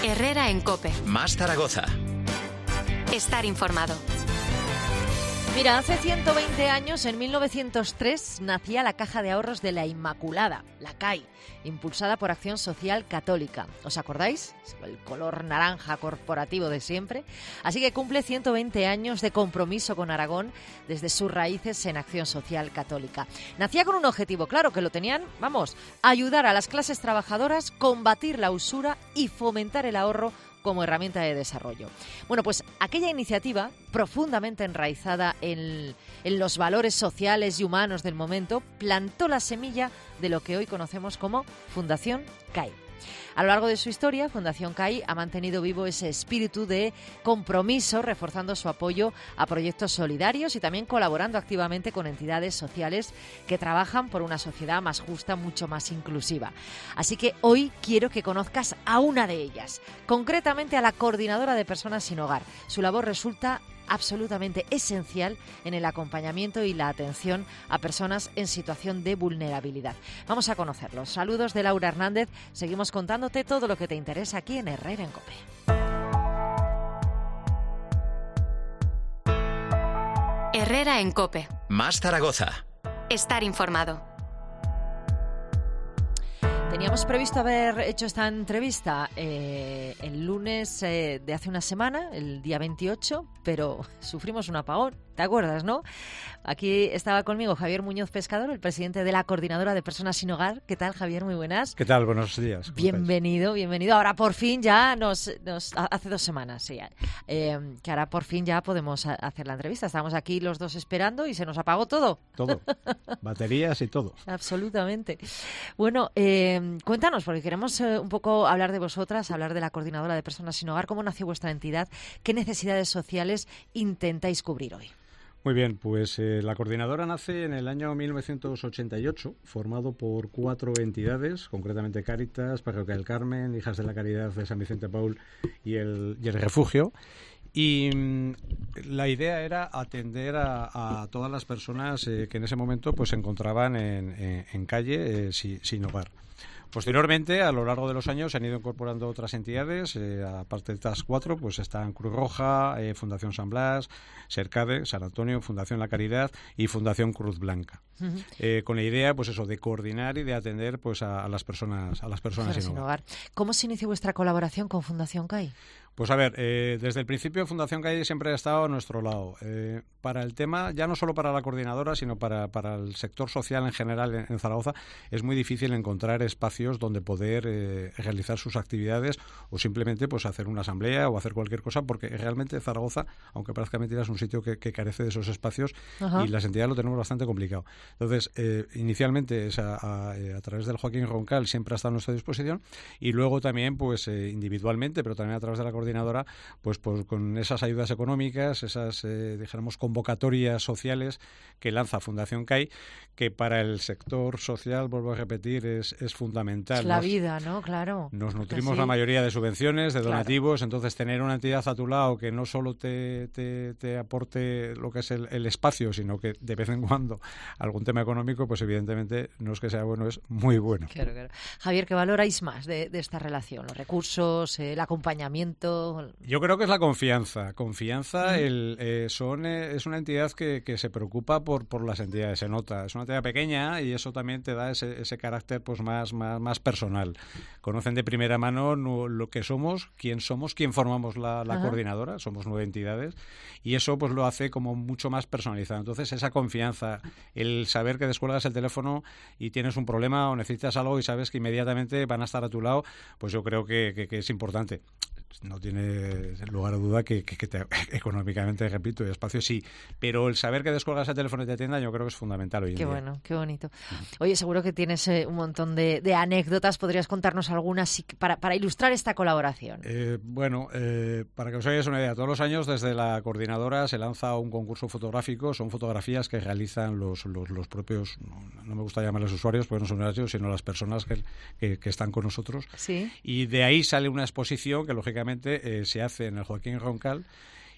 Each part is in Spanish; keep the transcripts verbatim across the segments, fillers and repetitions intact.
Herrera en COPE. Más Zaragoza. Estar informado. Mira, hace ciento veinte años, en mil novecientos tres, nacía la Caja de Ahorros de la Inmaculada, la C A I, impulsada por Acción Social Católica. ¿Os acordáis? El color naranja corporativo de siempre. Así que cumple ciento veinte años de compromiso con Aragón desde sus raíces en Acción Social Católica. Nacía con un objetivo claro, que lo tenían, vamos, ayudar a las clases trabajadoras, combatir la usura y fomentar el ahorro como herramienta de desarrollo. Bueno, pues aquella iniciativa, profundamente enraizada en, en los valores sociales y humanos del momento, plantó la semilla de lo que hoy conocemos como Fundación C A I. A lo largo de su historia, Fundación C A I ha mantenido vivo ese espíritu de compromiso, reforzando su apoyo a proyectos solidarios y también colaborando activamente con entidades sociales que trabajan por una sociedad más justa, mucho más inclusiva. Así que hoy quiero que conozcas a una de ellas, concretamente a la Coordinadora de Personas Sin Hogar. Su labor resulta absolutamente esencial en el acompañamiento y la atención a personas en situación de vulnerabilidad. Vamos a conocerlos. Saludos de Laura Hernández. Seguimos contándote todo lo que te interesa aquí en Herrera en COPE. Herrera en COPE. Más Zaragoza. Estar informado. Teníamos previsto haber hecho esta entrevista eh, el lunes eh, de hace una semana, el día veintiocho, pero sufrimos un apagón. ¿Te acuerdas, no? Aquí estaba conmigo Javier Muñoz Pescador, el presidente de la Coordinadora de Personas Sin Hogar. ¿Qué tal, Javier? Muy buenas. ¿Qué tal? Buenos días. Bienvenido, estáis? bienvenido. Ahora por fin ya nos... nos hace dos semanas, sí. Eh, que ahora por fin ya podemos hacer la entrevista. Estábamos aquí los dos esperando y se nos apagó todo. Todo. Baterías y todo. Absolutamente. Bueno, eh, cuéntanos, porque queremos eh, un poco hablar de vosotras, hablar de la Coordinadora de Personas Sin Hogar. ¿Cómo nació vuestra entidad? ¿Qué necesidades sociales intentáis cubrir hoy? Muy bien, pues eh, la coordinadora nace en el año mil novecientos ochenta y ocho, formado por cuatro entidades, concretamente Cáritas, Parroquia del Carmen, Hijas de la Caridad de San Vicente Paul y el, y el Refugio. Y mmm, la idea era atender a, a todas las personas eh, que en ese momento pues se encontraban en, en, en calle eh, si, sin hogar. Posteriormente, a lo largo de los años, se han ido incorporando otras entidades, eh, aparte de estas cuatro, pues están Cruz Roja, eh, Fundación San Blas, Sercade, San Antonio, Fundación La Caridad y Fundación Cruz Blanca. Uh-huh. Eh, con la idea, pues eso, de coordinar y de atender pues a, a las personas, a las personas sin, sin hogar. hogar. ¿Cómo se inició vuestra colaboración con Fundación C A I? Pues a ver, eh, desde el principio Fundación C A I siempre ha estado a nuestro lado. Eh, para el tema, ya no solo para la coordinadora, sino para, para el sector social en general en, en Zaragoza, es muy difícil encontrar espacios donde poder eh, realizar sus actividades o simplemente pues hacer una asamblea o hacer cualquier cosa, porque realmente Zaragoza, aunque parezca mentira, es un sitio que, que carece de esos espacios. Ajá. Y las entidades lo tenemos bastante complicado. Entonces, eh, inicialmente es a, a, a través del Joaquín Roncal siempre ha estado a nuestra disposición y luego también pues eh, individualmente, pero también a través de la coordinadora, pues, pues con esas ayudas económicas, esas, eh, dijéramos, convocatorias sociales que lanza Fundación C A I, que para el sector social, vuelvo a repetir, es, es fundamental. Es la nos, vida, ¿no? Claro. Nos nutrimos sí. la mayoría de subvenciones, de donativos, claro. Entonces tener una entidad a tu lado que no solo te, te, te aporte lo que es el, el espacio, sino que de vez en cuando algún tema económico, pues evidentemente no es que sea bueno, es muy bueno. Claro, claro. Javier, ¿qué valoráis más de, de esta relación? ¿Los recursos, eh, el acompañamiento? Yo creo que es la confianza. Confianza mm. el, eh, son, eh, es una entidad que, que se preocupa por, por las entidades, se nota. Es una entidad pequeña y eso también te da ese, ese carácter pues más, más, más personal. Conocen de primera mano no, lo que somos, quién somos, quién formamos la, la coordinadora. Somos nueve entidades y eso pues lo hace como mucho más personalizado. Entonces esa confianza, el saber que descuelgas el teléfono y tienes un problema o necesitas algo y sabes que inmediatamente van a estar a tu lado, pues yo creo que, que, que es importante. No tiene lugar a duda que, que, que te, económicamente, repito, el espacio sí, pero el saber que descuelgas el teléfono y te atiendan yo creo que es fundamental hoy en qué día. Qué bueno, qué bonito. Oye, seguro que tienes eh, un montón de, de anécdotas, ¿podrías contarnos algunas para, para ilustrar esta colaboración? Eh, bueno, eh, para que os hagáis una idea, todos los años desde la coordinadora se lanza un concurso fotográfico, son fotografías que realizan los, los, los propios, no, no me gusta llamarles usuarios porque no son ellos, sino las personas que, que, que están con nosotros. Sí. Y de ahí sale una exposición que lógicamente Eh, se hace en el Joaquín Roncal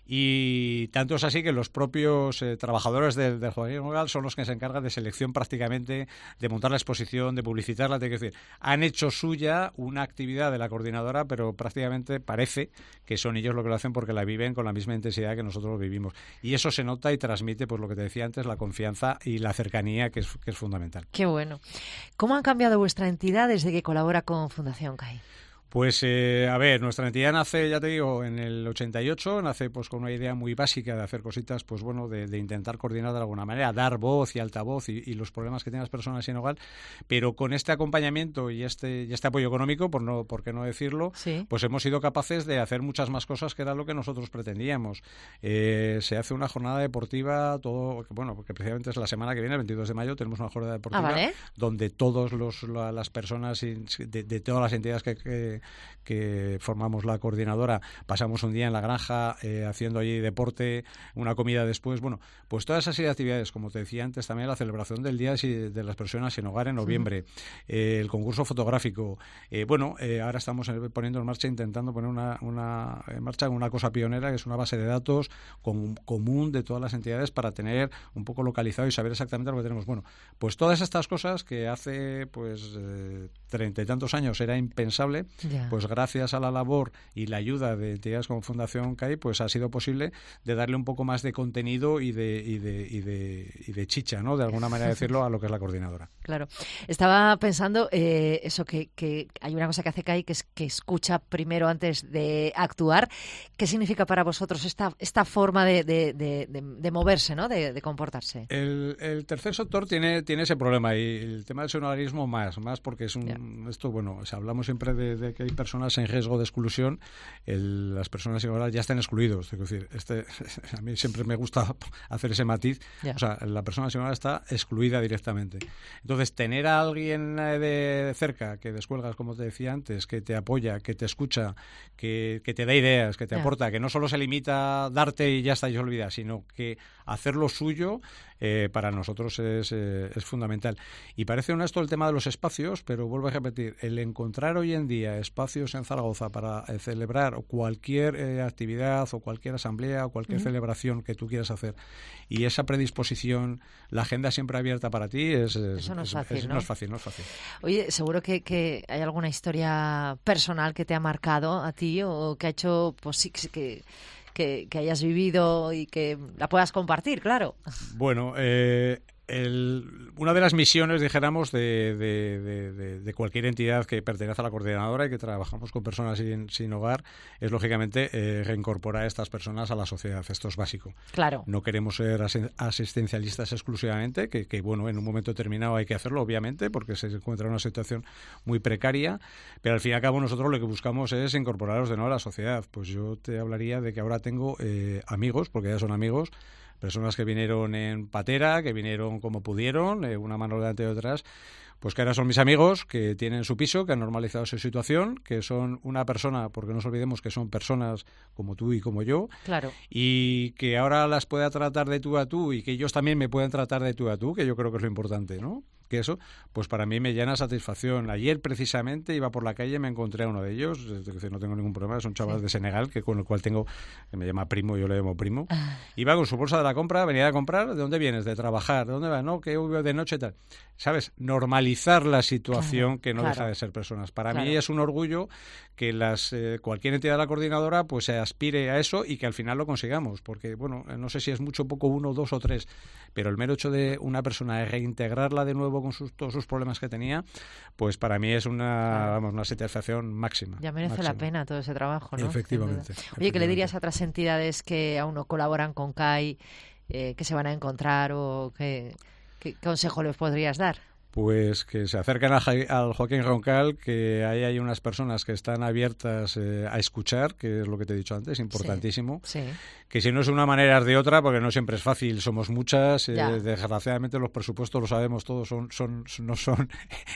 Y tanto es así que los propios eh, trabajadores del, del Joaquín Roncal son los que se encargan de selección prácticamente, de montar la exposición, de publicitarla, te quiero decir, han hecho suya una actividad de la coordinadora, pero prácticamente parece que son ellos los que lo hacen porque la viven con la misma intensidad que nosotros lo vivimos. Y eso se nota y transmite, pues lo que te decía antes, la confianza y la cercanía, que es, que es fundamental. Qué bueno. ¿Cómo ha cambiado vuestra entidad desde que colabora con Fundación C A I? Pues, eh, a ver, nuestra entidad nace, ya te digo, en el ochenta y ocho, nace pues con una idea muy básica de hacer cositas, pues bueno, de, de intentar coordinar de alguna manera, dar voz y altavoz y, y los problemas que tienen las personas sin hogar, pero con este acompañamiento y este y este apoyo económico, por no por qué no decirlo, sí. pues hemos sido capaces de hacer muchas más cosas que era lo que nosotros pretendíamos. Eh, se hace una jornada deportiva, todo, bueno, porque precisamente es la semana que viene, el veintidós de mayo, tenemos una jornada deportiva ah, ¿vale? donde todos los la, las personas de, de todas las entidades que, que que formamos la coordinadora, pasamos un día en la granja eh, haciendo allí deporte, una comida después, bueno, pues todas esas actividades, como te decía antes, también la celebración del Día de las Personas Sin Hogar en noviembre, sí. eh, el concurso fotográfico, eh, bueno, eh, ahora estamos poniendo en marcha, intentando poner una, una en marcha una cosa pionera, que es una base de datos com, común de todas las entidades para tener un poco localizado y saber exactamente lo que tenemos. Bueno, pues todas estas cosas que hace pues eh, treinta y tantos años era impensable, yeah. pues gracias a la labor y la ayuda de entidades como Fundación C A I, pues ha sido posible de darle un poco más de contenido y de y de y de, y de chicha, ¿no? De alguna manera decirlo, a lo que es la coordinadora. Claro. Estaba pensando eh, eso que, que hay una cosa que hace C A I que es que escucha primero antes de actuar. ¿Qué significa para vosotros esta esta forma de, de, de, de, de moverse, ¿no? De, de comportarse. El, el tercer sector tiene tiene ese problema y el tema del sinhogarismo más más porque es un yeah. esto bueno, o sea, hablamos siempre de, de que hay personas en riesgo de exclusión, el, las personas sin hogar ya están excluidos. Es decir, este, a mí siempre me gusta hacer ese matiz. Yeah. O sea, la persona sin hogar está excluida directamente. Entonces, tener a alguien de cerca que descuelgas, como te decía antes, que te apoya, que te escucha, que, que te da ideas, que te yeah. aporta, que no solo se limita a darte y ya está y se olvida, sino que hacer lo suyo eh, para nosotros es, eh, es fundamental. Y parece honesto el tema de los espacios, pero vuelvo a repetir, el encontrar hoy en día espacios en Zaragoza para eh, celebrar cualquier eh, actividad o cualquier asamblea o cualquier uh-huh. celebración que tú quieras hacer y esa predisposición, la agenda siempre abierta para ti, es, es, Eso no es, es, fácil, es, ¿no? no es fácil, no es fácil. Oye, seguro que, que hay alguna historia personal que te ha marcado a ti o que ha hecho pues sí que... Que, que hayas vivido y que la puedas compartir, claro. Bueno, eh, el, una de las misiones, dijéramos, de, de, de, de, de cualquier entidad que pertenece a la coordinadora y que trabajamos con personas sin, sin hogar es, lógicamente, eh, reincorporar a estas personas a la sociedad. Esto es básico. Claro. No queremos ser asistencialistas exclusivamente, que, que, bueno, en un momento determinado hay que hacerlo, obviamente, porque se encuentra en una situación muy precaria, pero al fin y al cabo nosotros lo que buscamos es incorporarlos de nuevo a la sociedad. Pues yo te hablaría de que ahora tengo eh, amigos, porque ya son amigos, personas que vinieron en patera, que vinieron como pudieron, eh, una mano delante de otras, pues que ahora son mis amigos, que tienen su piso, que han normalizado su situación, que son una persona, porque no nos olvidemos que son personas como tú y como yo, claro. y que ahora las pueda tratar de tú a tú y que ellos también me puedan tratar de tú a tú, que yo creo que es lo importante, ¿no? Que eso, pues para mí me llena satisfacción. Ayer precisamente iba por la calle y me encontré a uno de ellos, es decir, no tengo ningún problema, es un chaval sí. de Senegal que con el cual tengo, que me llama primo, yo le llamo primo, ah. iba con su bolsa de la compra, venía a comprar, ¿de dónde vienes? De trabajar, ¿de dónde vas? No, que hubo de noche y tal. ¿Sabes? Normalizar la situación claro, que no claro. deja de ser personas. Para claro. mí es un orgullo que las eh, cualquier entidad de la coordinadora pues se aspire a eso y que al final lo consigamos, porque bueno, no sé si es mucho, poco, uno, dos o tres, pero el mero hecho de una persona de reintegrarla de nuevo con sus, todos sus problemas que tenía, pues para mí es una, vamos, una satisfacción máxima. Ya merece máxima. la pena todo ese trabajo, ¿no? Efectivamente. Oye, efectivamente. ¿qué le dirías a otras entidades que aún no colaboran con C A I, eh, que se van a encontrar o qué, qué consejo les podrías dar? Pues que se acerquen a, al Joaquín Roncal, que ahí hay unas personas que están abiertas eh, a escuchar, que es lo que te he dicho antes, importantísimo. Sí, sí. Que si no es de una manera es de otra, porque no siempre es fácil, somos muchas. Eh, desgraciadamente los presupuestos, lo sabemos todos, son, son no son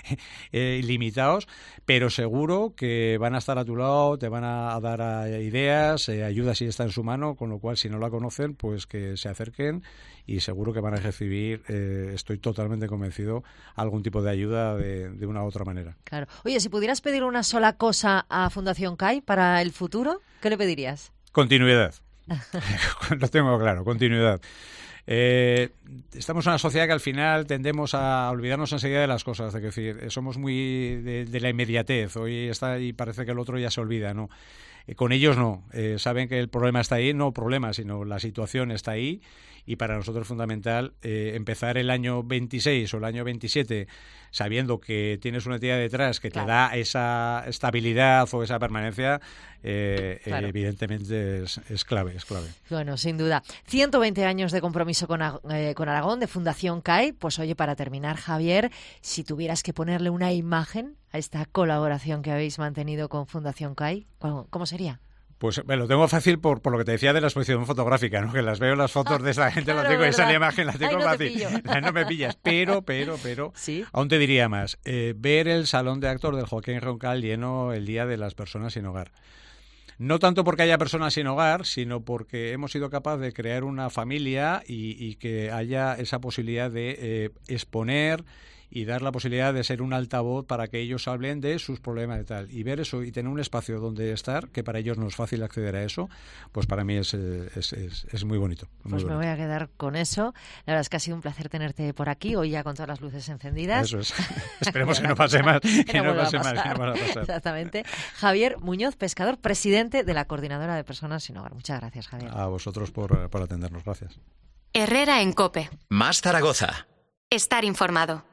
eh, ilimitados, pero seguro que van a estar a tu lado, te van a dar a, ideas, eh, ayuda si está en su mano, con lo cual si no la conocen, pues que se acerquen y seguro que van a recibir, eh, estoy totalmente convencido, algún tipo de ayuda de, de una u otra manera. Claro. Oye, si pudieras pedir una sola cosa a Fundación C A I para el futuro, ¿qué le pedirías? Continuidad. Lo tengo claro, continuidad. Eh, estamos en una sociedad que al final tendemos a olvidarnos enseguida de las cosas, es decir, somos muy de, de la inmediatez. Hoy está y parece que el otro ya se olvida, ¿no? Eh, con ellos no, eh, saben que el problema está ahí, no problema, sino la situación está ahí, y para nosotros es fundamental eh, empezar el año veintiséis o el año veintisiete sabiendo que tienes una entidad detrás que claro. te da esa estabilidad o esa permanencia, eh, claro. eh, evidentemente es, es clave, es clave. Bueno, sin duda. ciento veinte años de compromiso con, eh, con Aragón, de Fundación C A I. Pues oye, para terminar, Javier, si tuvieras que ponerle una imagen a esta colaboración que habéis mantenido con Fundación C A I, ¿cómo, cómo sería? Pues bueno, lo tengo fácil por, por lo que te decía de la exposición fotográfica, ¿no? Que las veo las fotos de esa gente, claro, las tengo, ¿verdad? Esa imagen la tengo Ay, no fácil. No me pillas, pero, pero, pero, ¿sí? Aún te diría más. Eh, ver el salón de actor del Joaquín Roncal lleno el día de las personas sin hogar. No tanto porque haya personas sin hogar, sino porque hemos sido capaces de crear una familia y, y que haya esa posibilidad de eh, exponer y dar la posibilidad de ser un altavoz para que ellos hablen de sus problemas y tal. Y ver eso y tener un espacio donde estar, que para ellos no es fácil acceder a eso, pues para mí es, es, es, es muy bonito. Muy pues bonito. Me voy a quedar con eso. La verdad es que ha sido un placer tenerte por aquí, hoy ya con todas las luces encendidas. Eso es. Esperemos que no pase más. Que, que no, no pase más, que no vaya a pasar. Exactamente. Javier Muñoz Pescador, presidente de la Coordinadora de Personas Sin Hogar. Muchas gracias, Javier. A vosotros por, por atendernos. Gracias. Herrera en COPE. Más Zaragoza. Estar informado.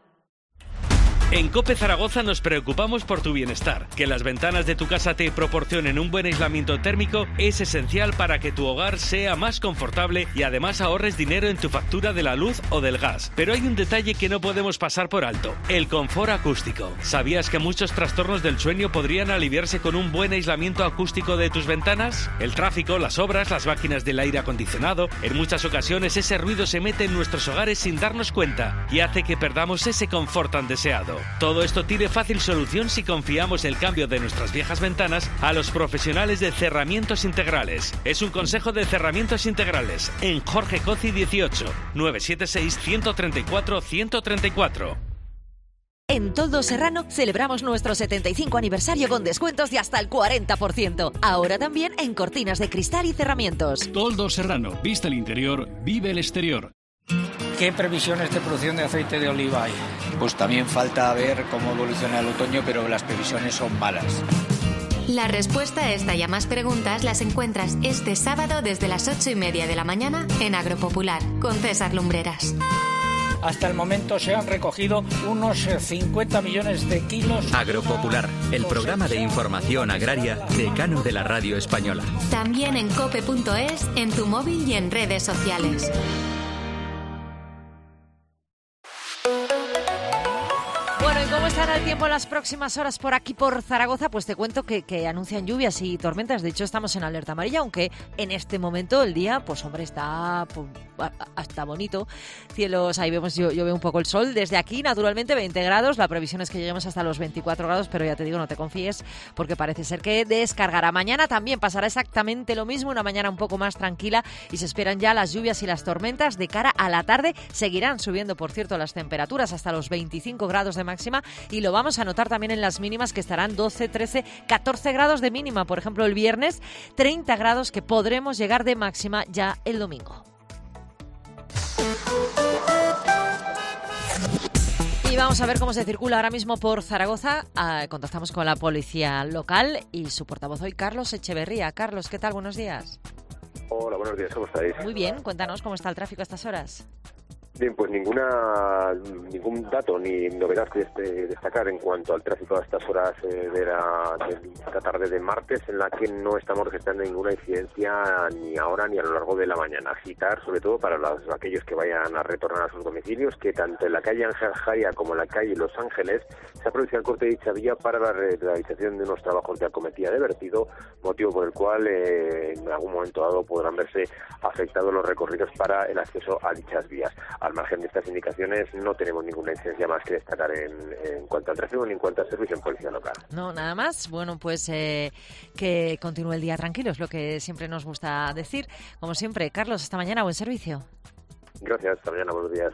En COPE Zaragoza nos preocupamos por tu bienestar. Que las ventanas de tu casa te proporcionen un buen aislamiento térmico es esencial para que tu hogar sea más confortable y además ahorres dinero en tu factura de la luz o del gas. Pero hay un detalle que no podemos pasar por alto: el confort acústico. ¿Sabías que muchos trastornos del sueño podrían aliviarse con un buen aislamiento acústico de tus ventanas? El tráfico, las obras, las máquinas del aire acondicionado, en muchas ocasiones ese ruido se mete en nuestros hogares sin darnos cuenta y hace que perdamos ese confort tan deseado. Todo esto tiene fácil solución si confiamos el cambio de nuestras viejas ventanas a los profesionales de Cerramientos Integrales. Es un consejo de Cerramientos Integrales en Jorge Coci dieciocho, nueve siete seis, uno tres cuatro, uno tres cuatro. En Toldo Serrano celebramos nuestro setenta y cinco aniversario con descuentos de hasta el cuarenta por ciento. Ahora también en cortinas de cristal y cerramientos. Toldo Serrano, vista el interior, vive el exterior. ¿Qué previsiones de producción de aceite de oliva hay? Pues también falta ver cómo evoluciona el otoño, pero las previsiones son malas. La respuesta a esta y a más preguntas las encuentras este sábado desde las ocho y media de la mañana en Agropopular con César Lumbreras. Hasta el momento se han recogido unos cincuenta millones de kilos. Agropopular, el programa de información agraria decano de la radio española. También en cope punto es, en tu móvil y en redes sociales. Bueno, ¿y cómo estará el tiempo en las próximas horas por aquí, por Zaragoza? Pues te cuento que, que anuncian lluvias y tormentas. De hecho, estamos en alerta amarilla, aunque en este momento el día, pues hombre, está pues, hasta bonito. Cielos, ahí vemos, yo, yo veo un poco el sol. Desde aquí, naturalmente, veinte grados. La previsión es que lleguemos hasta los veinticuatro grados, pero ya te digo, no te confíes, porque parece ser que descargará. Mañana también pasará exactamente lo mismo, una mañana un poco más tranquila, y se esperan ya las lluvias y las tormentas. De cara a la tarde seguirán subiendo, por cierto, las temperaturas hasta los veinticinco grados de máxima, y lo vamos a notar también en las mínimas, que estarán doce, trece, catorce grados de mínima. Por ejemplo, el viernes, treinta grados que podremos llegar de máxima ya el domingo. Y vamos a ver cómo se circula ahora mismo por Zaragoza. Ah, contactamos con la policía local y su portavoz hoy, Carlos Echeverría. Carlos, ¿qué tal? Buenos días. Hola, buenos días, ¿cómo estáis? Muy bien, cuéntanos cómo está el tráfico a estas horas. Bien, pues ninguna ningún dato ni novedad que este, destacar en cuanto al tráfico a estas horas eh, de, la, de esta tarde de martes, en la que no estamos registrando ninguna incidencia ni ahora ni a lo largo de la mañana. Agitar, sobre todo para los, aquellos que vayan a retornar a sus domicilios, que tanto en la calle Ángel Jaya como en la calle Los Ángeles se ha producido el corte de dicha vía para la realización de unos trabajos de acometida de vertido, motivo por el cual eh, en algún momento dado podrán verse afectados los recorridos para el acceso a dichas vías. Al margen de estas indicaciones, no tenemos ninguna incidencia más que destacar en, en cuanto al tráfico ni en cuanto al servicio en policía local. No, nada más. Bueno, pues eh, que continúe el día tranquilo, es lo que siempre nos gusta decir. Como siempre, Carlos, hasta mañana, buen servicio. Gracias, hasta mañana, buenos días.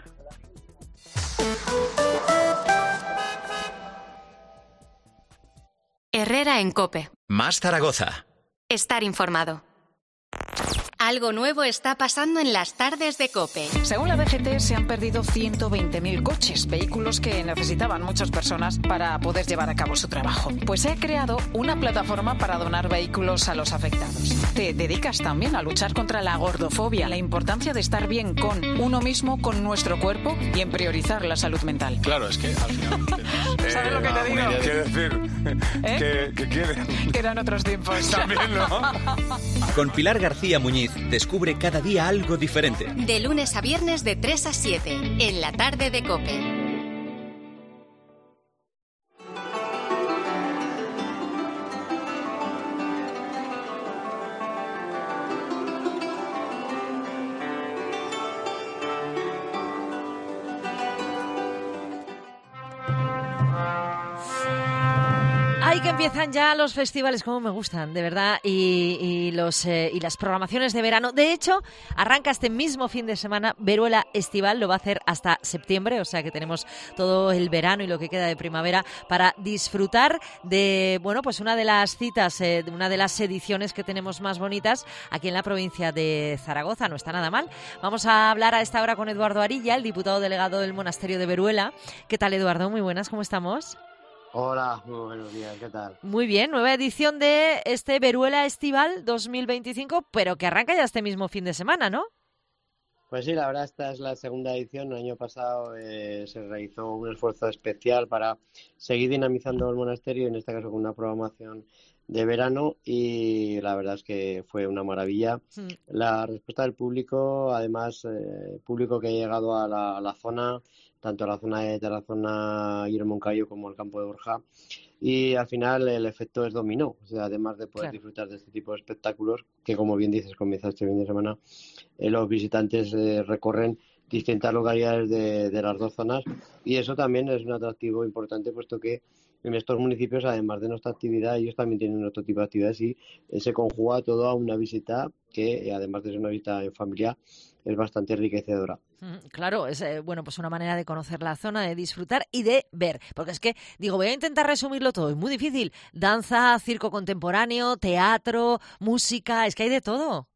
Herrera en COPE. Más Zaragoza. Estar informado. Algo nuevo está pasando en las tardes de COPE. Según la D G T, se han perdido ciento veinte mil coches, vehículos que necesitaban muchas personas para poder llevar a cabo su trabajo. Pues se ha creado una plataforma para donar vehículos a los afectados. Te dedicas también a luchar contra la gordofobia, la importancia de estar bien con uno mismo, con nuestro cuerpo y en priorizar la salud mental. Claro, es que al final... eh, ¿Sabes lo que te digo? Quiere decir ¿Eh? que, que quieren... Que eran otros tiempos. También, ¿no? Con Pilar García Muñiz, descubre cada día algo diferente. De lunes a viernes de tres a siete, en la tarde de COPE. Que empiezan ya los festivales, como me gustan, de verdad, y, y los eh, y las programaciones de verano. De hecho, arranca este mismo fin de semana Veruela Estival, lo va a hacer hasta septiembre, o sea que tenemos todo el verano y lo que queda de primavera para disfrutar de, bueno, pues una de las citas, eh, de una de las ediciones que tenemos más bonitas aquí en la provincia de Zaragoza. No está nada mal. Vamos a hablar a esta hora con Eduardo Arilla, el diputado delegado del monasterio de Veruela. ¿Qué tal, Eduardo? Muy buenas, ¿cómo estamos? Hola, muy buenos días, ¿qué tal? Muy bien, nueva edición de este Veruela Estival dos mil veinticinco, pero que arranca ya este mismo fin de semana, ¿no? Pues sí, la verdad esta es la segunda edición. El año pasado eh, se realizó un esfuerzo especial para seguir dinamizando el monasterio, en este caso con una programación de verano, y la verdad es que fue una maravilla. Sí. La respuesta del público, además, eh, público que ha llegado a la, a la zona, tanto a la zona de, de la zona Guillermo Moncayo como al campo de Borja, y al final el efecto es dominó. O sea, además de poder claro. disfrutar de este tipo de espectáculos, que como bien dices, comienza este fin de semana, eh, los visitantes eh, recorren distintas localidades de, de las dos zonas, y eso también es un atractivo importante, puesto que en estos municipios, además de nuestra actividad, ellos también tienen otro tipo de actividades, y eh, se conjuga todo a una visita que, eh, además de ser una visita en familia, es bastante enriquecedora. Claro, es eh, bueno, pues una manera de conocer la zona, de disfrutar y de ver. Porque es que, digo, voy a intentar resumirlo todo, es muy difícil. Danza, circo contemporáneo, teatro, música, es que hay de todo.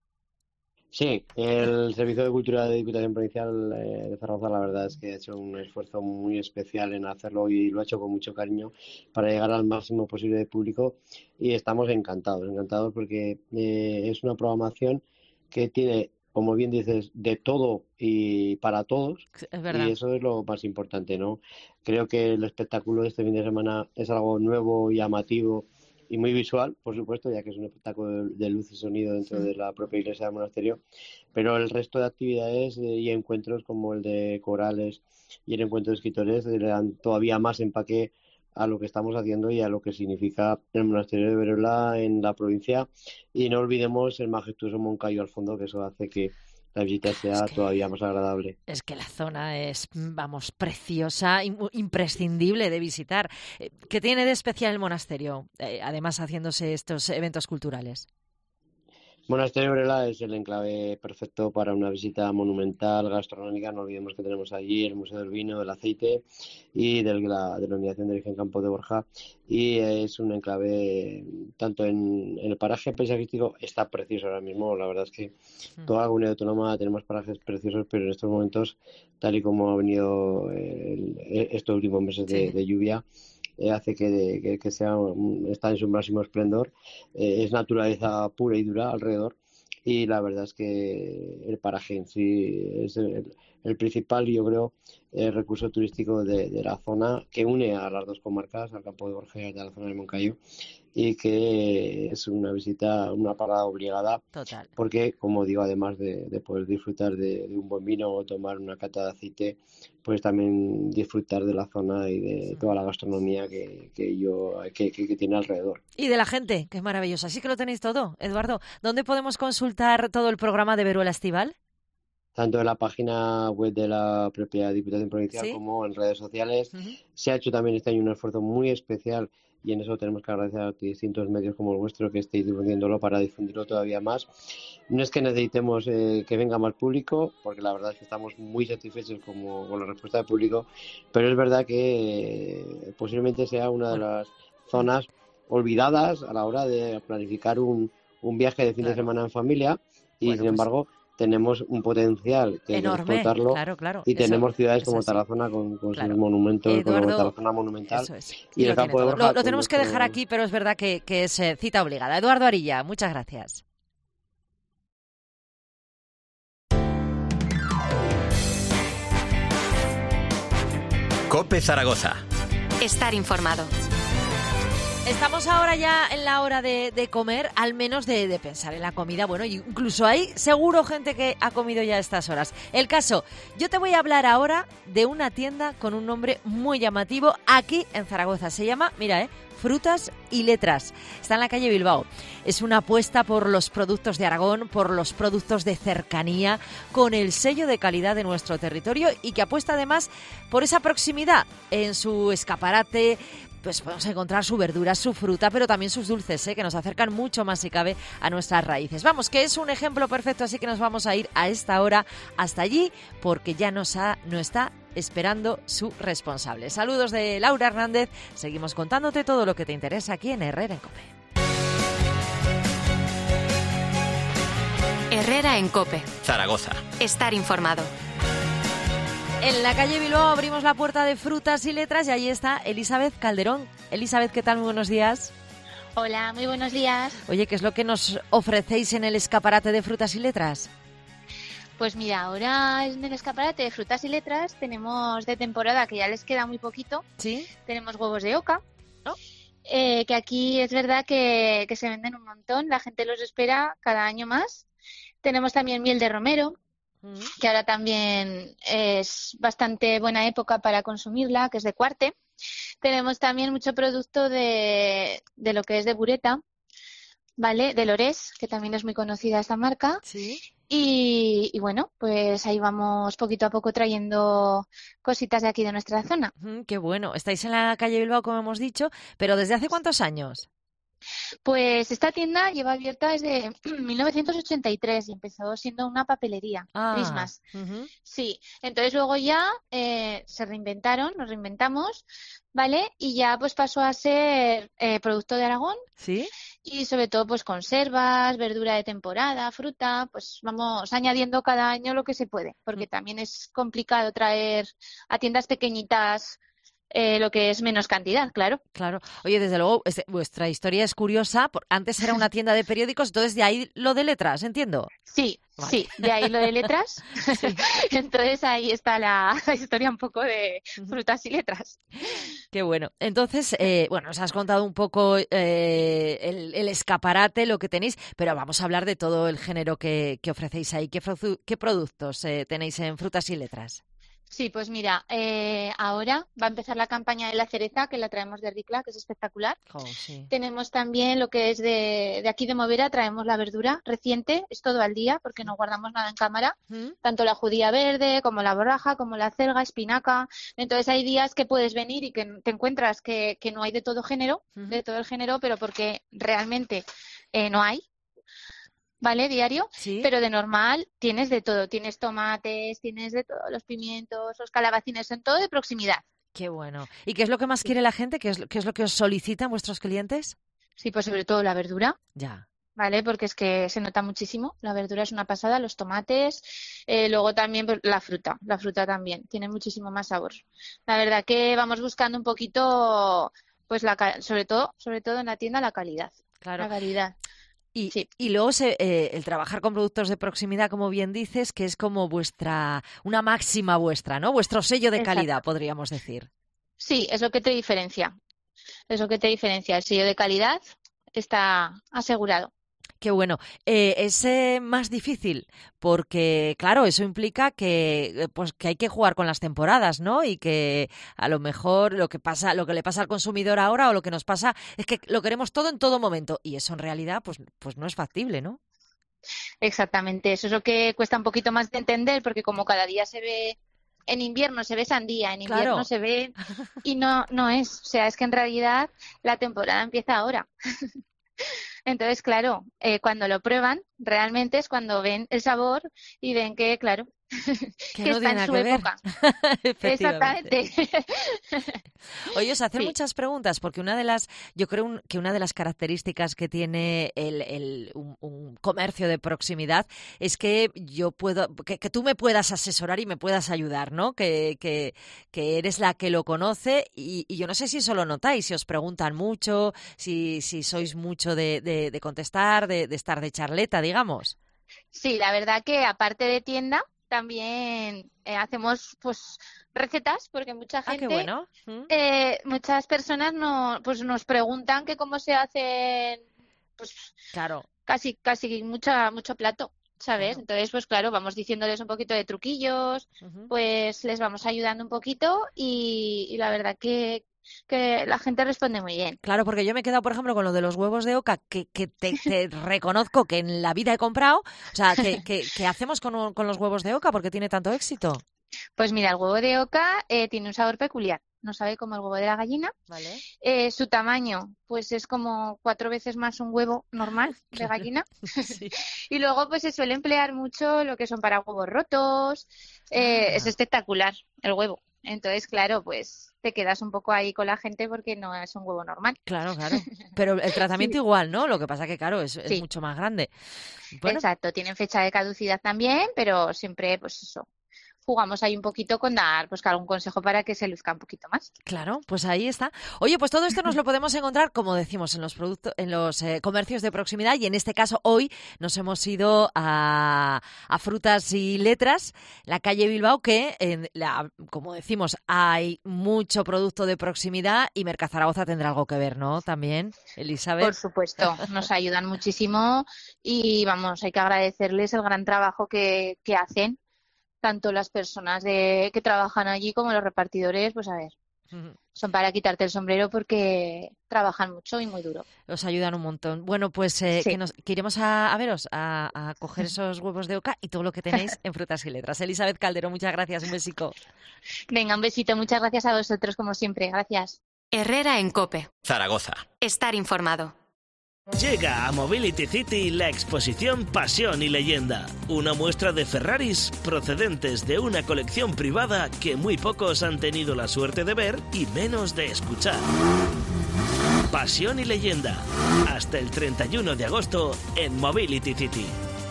Sí, el Servicio de Cultura de Diputación Provincial eh, de Zaragoza, la verdad es que ha hecho un esfuerzo muy especial en hacerlo, y lo ha hecho con mucho cariño para llegar al máximo posible de público, y estamos encantados, encantados porque eh, es una programación que tiene, como bien dices, de todo y para todos, es verdad. Y eso es lo más importante, ¿no? Creo que el espectáculo de este fin de semana es algo nuevo y llamativo y muy visual, por supuesto, ya que es un espectáculo de luz y sonido dentro sí. de la propia iglesia del monasterio, pero el resto de actividades y encuentros como el de corales y el encuentro de escritores le dan todavía más empaque a lo que estamos haciendo y a lo que significa el monasterio de Veruela en la provincia. Y no olvidemos el majestuoso Moncayo al fondo, que eso hace que la visita sea es que, todavía más agradable. Es que la zona es, vamos, preciosa, imprescindible de visitar. ¿Qué tiene de especial el monasterio, eh, además haciéndose estos eventos culturales? Monasterio de Veruela es el enclave perfecto para una visita monumental, gastronómica. No olvidemos que tenemos allí el Museo del Vino, del Aceite y de la denominación de origen Campo de Borja, y es un enclave tanto en, en el paraje paisajístico, está precioso ahora mismo. La verdad es que toda la comunidad autónoma tenemos parajes preciosos, pero en estos momentos, tal y como ha venido el, estos últimos meses de, sí. de lluvia, Eh, hace que, que, que sea está en su máximo esplendor. Eh, es naturaleza pura y dura alrededor, y la verdad es que el paraje en sí es el, el principal, yo creo, el recurso turístico de, de la zona, que une a las dos comarcas, al campo de Borja y a la zona de Moncayo, y que es una visita, una parada obligada. Total. Porque, como digo, además de, de poder disfrutar de, de un buen vino o tomar una cata de aceite, pues también disfrutar de la zona y de toda la gastronomía que, que, yo, que, que, que tiene alrededor. Y de la gente, que es maravillosa. Así que lo tenéis todo, Eduardo. ¿Dónde podemos consultar todo el programa de Veruela Estival? Tanto en la página web de la propia Diputación Provincial, ¿sí?, como en redes sociales. Uh-huh. Se ha hecho también este año un esfuerzo muy especial, y en eso tenemos que agradecer a distintos medios como el vuestro, que estéis difundiéndolo para difundirlo todavía más. No es que necesitemos eh, que venga más público, porque la verdad es que estamos muy satisfechos como, con la respuesta del público, pero es verdad que eh, posiblemente sea una de las zonas olvidadas a la hora de planificar un, un viaje de fin claro. de semana en familia, y Bueno, sin pues embargo tenemos un potencial que hay que enorme, explotarlo claro, claro. y Eso- tenemos ciudades eso como es. Tarazona con, con Claro. sus monumentos, con Eduardo, la Tarazona monumental Eso es. y, Y el lo, tiene campo de todo. Borja Lo- lo con tenemos que nuestro- dejar aquí, pero es verdad que, que es eh, cita obligada. Eduardo Arilla, muchas gracias. COPE Zaragoza. Estar informado. Estamos ahora ya en la hora de, de comer, al menos de, de pensar en la comida. Bueno, incluso hay seguro gente que ha comido ya a estas horas. El caso, yo te voy a hablar ahora de una tienda con un nombre muy llamativo aquí en Zaragoza. Se llama, mira, eh, Frutas y Letras. Está en la calle Bilbao. Es una apuesta por los productos de Aragón, por los productos de cercanía, con el sello de calidad de nuestro territorio y que apuesta además por esa proximidad en su escaparate. Pues podemos encontrar su verdura, su fruta, pero también sus dulces, ¿eh? Que nos acercan mucho más, si cabe, a nuestras raíces. Vamos, que es un ejemplo perfecto, así que nos vamos a ir a esta hora hasta allí, porque ya nos, ha, nos está esperando su responsable. Saludos de Laura Hernández. Seguimos contándote todo lo que te interesa aquí en Herrera en COPE. Herrera en COPE. Zaragoza. Estar informado. En la calle Bilbao abrimos la puerta de Frutas y Letras y ahí está Elizabeth Calderón. Elizabeth, ¿qué tal? Muy buenos días. Hola, muy buenos días. Oye, ¿qué es lo que nos ofrecéis en el escaparate de Frutas y Letras? Pues mira, ahora en el escaparate de Frutas y Letras tenemos de temporada, que ya les queda muy poquito. Sí. Tenemos huevos de oca, ¿no? Eh, que aquí es verdad que, que se venden un montón, la gente los espera cada año más. Tenemos también miel de romero, que ahora también es bastante buena época para consumirla, que es de Cuarte. Tenemos también mucho producto de, de lo que es de bureta, ¿vale? De Lorés, que también es muy conocida esta marca. Sí. Y, y bueno, pues ahí vamos poquito a poco trayendo cositas de aquí de nuestra zona. Mm, qué bueno. Estáis en la calle Bilbao, como hemos dicho, pero ¿desde hace cuántos años? Pues esta tienda lleva abierta desde mil novecientos ochenta y tres y empezó siendo una papelería, ah, Prismas. Uh-huh. Sí, entonces luego ya eh, se reinventaron, nos reinventamos, ¿vale? Y ya pues pasó a ser eh, producto de Aragón. Sí. Y sobre todo pues conservas, verdura de temporada, fruta, pues vamos añadiendo cada año lo que se puede, porque Mm. también es complicado traer a tiendas pequeñitas Eh, lo que es menos cantidad, claro. Claro. Oye, desde luego, este, vuestra historia es curiosa. Por, antes era una tienda de periódicos, entonces de ahí lo de letras, ¿entiendo? Sí, vale. Sí, de ahí lo de letras. Sí. Entonces ahí está la, la historia un poco de frutas y letras. Qué bueno. Entonces, eh, bueno, nos has contado un poco eh, el, el escaparate, lo que tenéis, pero vamos a hablar de todo el género que, que ofrecéis ahí. ¿Qué, qué productos eh, tenéis en Frutas y Letras? Sí, pues mira, eh, ahora va a empezar la campaña de la cereza, que la traemos de Ricla, que es espectacular. Oh, sí. Tenemos también lo que es de, de aquí de Movera, traemos la verdura reciente, es todo al día, porque no guardamos nada en cámara, ¿Mm? tanto la judía verde, como la borraja, como la celga, espinaca. Entonces hay días que puedes venir y que te encuentras que, que no hay de todo género, Uh-huh. de todo el género, pero porque realmente eh, no hay. ¿Vale? Diario, ¿Sí? Pero de normal tienes de todo, tienes tomates, tienes de todos los pimientos, los calabacines, son todo de proximidad. Qué bueno. ¿Y qué es lo que más quiere la gente? ¿Qué es, qué es lo que os solicitan vuestros clientes? Sí, pues sobre todo la verdura. Ya. ¿Vale? Porque es que se nota muchísimo, la verdura es una pasada, los tomates, eh, luego también la fruta, la fruta también, tiene muchísimo más sabor. La verdad que vamos buscando un poquito, pues la sobre todo, sobre todo en la tienda la calidad. Claro. La calidad. Y, sí. y luego se, eh, el trabajar con productos de proximidad, como bien dices, que es como vuestra, una máxima vuestra, ¿no? Vuestro sello de Exacto. calidad, podríamos decir. Sí, es lo que te diferencia. Es lo que te diferencia. El sello de calidad está asegurado. Qué bueno. Eh, es eh, más difícil porque, claro, eso implica que, pues, que hay que jugar con las temporadas, ¿no? Y que a lo mejor lo que pasa, lo que le pasa al consumidor ahora o lo que nos pasa es que lo queremos todo en todo momento y eso en realidad, pues, pues no es factible, ¿no? Exactamente. Eso es lo que cuesta un poquito más de entender porque como cada día se ve. En invierno se ve sandía, en invierno claro. se ve y no no es, o sea, es que en realidad la temporada empieza ahora. Entonces, claro, eh, cuando lo prueban realmente es cuando ven el sabor y ven que, claro, que, que no está en su que época. Exactamente. Oye, os hacen Sí. muchas preguntas, porque una de las, yo creo un, que una de las características que tiene el, el, un, un comercio de proximidad es que yo puedo, que, que tú me puedas asesorar y me puedas ayudar, ¿no? Que, que, que eres la que lo conoce y, y yo no sé si eso lo notáis, si os preguntan mucho, si, si sois mucho de, de, de contestar, de, de estar de charleta, digamos. Sí, la verdad que aparte de tienda, también eh, hacemos pues recetas, porque mucha gente, ah, qué bueno. ¿Mm? eh, muchas personas no, pues nos preguntan que cómo se hacen, pues claro, casi, casi mucha, mucho plato, ¿sabes? Claro. Entonces, pues claro, vamos diciéndoles un poquito de truquillos, Uh-huh. pues les vamos ayudando un poquito y, y la verdad que que la gente responde muy bien. Claro, porque yo me he quedado, por ejemplo, con lo de los huevos de oca, que, que te, te reconozco que en la vida he comprado. O sea, ¿qué, qué, qué hacemos con, con los huevos de oca? ¿Por qué tiene tanto éxito? Pues mira, el huevo de oca eh, tiene un sabor peculiar. No sabe como el huevo de la gallina. Vale. Eh, su tamaño, pues es como cuatro veces más un huevo normal de gallina. Sí. Y luego, pues se suele emplear mucho lo que son para huevos rotos. Eh, Ah. Es espectacular el huevo. Entonces, claro, pues te quedas un poco ahí con la gente porque no es un huevo normal. Claro, claro. Pero el tratamiento Sí. igual, ¿no? Lo que pasa que, claro, es, es Sí. mucho más grande. Bueno, Exacto, tienen fecha de caducidad también, pero siempre, pues eso, jugamos ahí un poquito con dar pues algún consejo para que se luzca un poquito más. claro, pues ahí está. Oye, pues todo esto nos lo podemos encontrar, como decimos, en los productos, en los eh, comercios de proximidad y en este caso hoy nos hemos ido a, a Frutas y Letras, la calle Bilbao, que en la, como decimos, hay mucho producto de proximidad y Mercazaragoza tendrá algo que ver, ¿no? También, Elizabeth. Por supuesto, nos ayudan muchísimo y vamos, hay que agradecerles el gran trabajo que, que hacen, tanto las personas de, que trabajan allí como los repartidores, pues a ver, Ujú. son para quitarte el sombrero porque trabajan mucho y muy duro. Os ayudan un montón. Bueno, pues eh, Sí. que, nos, que iremos a, a veros, a, a coger esos huevos de oca y todo lo que tenéis en Frutas y Letras. Elizabeth Caldero, muchas gracias, un besico. Venga, un besito, muchas gracias a vosotros como siempre, gracias. Herrera en COPE. Zaragoza. Estar informado. Llega a Mobility City la exposición Pasión y Leyenda, una muestra de Ferraris procedentes de una colección privada que muy pocos han tenido la suerte de ver y menos de escuchar. Pasión y Leyenda, hasta el treinta y uno de agosto en Mobility City.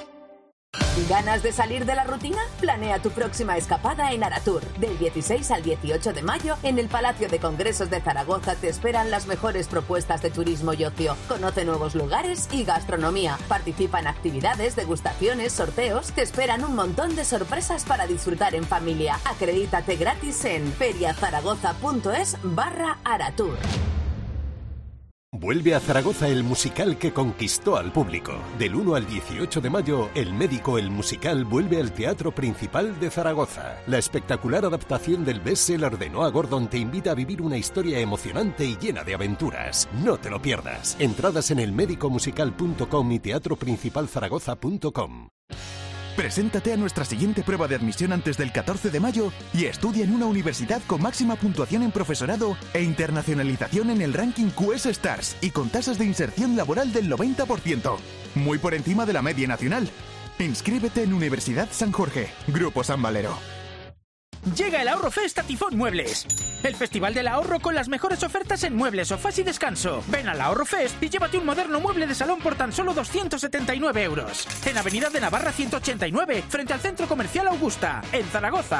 ¿Ganas de salir de la rutina? Planea tu próxima escapada en Aratur. Del dieciséis al dieciocho de mayo, en el Palacio de Congresos de Zaragoza te esperan las mejores propuestas de turismo y ocio. Conoce nuevos lugares y gastronomía. Participa en actividades, degustaciones, sorteos. Te esperan un montón de sorpresas para disfrutar en familia. Acredítate gratis en feriazaragoza.es barra Aratur. Vuelve a Zaragoza el musical que conquistó al público. Del uno al dieciocho de mayo, El Médico, el musical, vuelve al Teatro Principal de Zaragoza. La espectacular adaptación del bestseller de Noah Gordon te invita a vivir una historia emocionante y llena de aventuras. No te lo pierdas. Entradas en el médico musical punto com y teatro principal zaragoza punto com. Preséntate a nuestra siguiente prueba de admisión antes del catorce de mayo y estudia en una universidad con máxima puntuación en profesorado e internacionalización en el ranking Q S Stars y con tasas de inserción laboral del noventa por ciento. Muy por encima de la media nacional. Inscríbete en Universidad San Jorge, Grupo San Valero. Llega el Ahorro Fest a Tifón Muebles. El festival del ahorro con las mejores ofertas en muebles, sofás y descanso. Ven al Ahorro Fest y llévate un moderno mueble de salón por tan solo doscientos setenta y nueve euros. En Avenida de Navarra ciento ochenta y nueve, frente al Centro Comercial Augusta, en Zaragoza.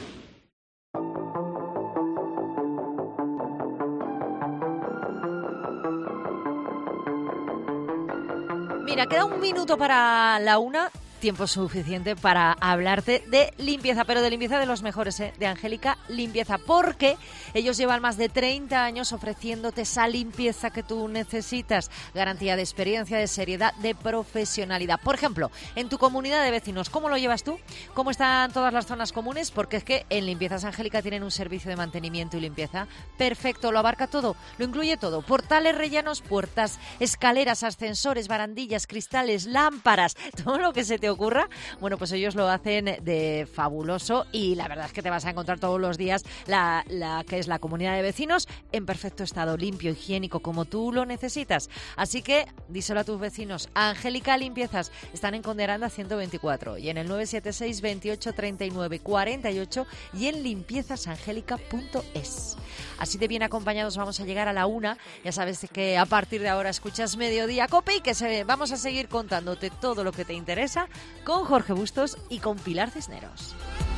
Mira, queda un minuto para la una, tiempo suficiente para hablarte de limpieza, pero de limpieza de los mejores, ¿eh? De Angélica Limpieza, porque ellos llevan más de treinta años ofreciéndote esa limpieza que tú necesitas, garantía de experiencia, de seriedad, de profesionalidad. Por ejemplo, en tu comunidad de vecinos, ¿cómo lo llevas tú? ¿Cómo están todas las zonas comunes? Porque es que en Limpiezas Angélica tienen un servicio de mantenimiento y limpieza perfecto, lo abarca todo, lo incluye todo, portales rellenos, puertas, escaleras, ascensores, barandillas, cristales, lámparas, todo lo que se te ocurra. Bueno, pues ellos lo hacen de fabuloso y la verdad es que te vas a encontrar todos los días la, la que es la comunidad de vecinos en perfecto estado, limpio, higiénico, como tú lo necesitas. Así que díselo a tus vecinos. Angélica Limpiezas están en Conde Aranda ciento veinticuatro y en el nueve siete seis, veintiocho, treinta y nueve, cuarenta y ocho y en limpiezasangélica punto es. Así de bien acompañados vamos a llegar a la una. Ya sabes que a partir de ahora escuchas Mediodía Cope y que se, vamos a seguir contándote todo lo que te interesa con Jorge Bustos y con Pilar Cisneros.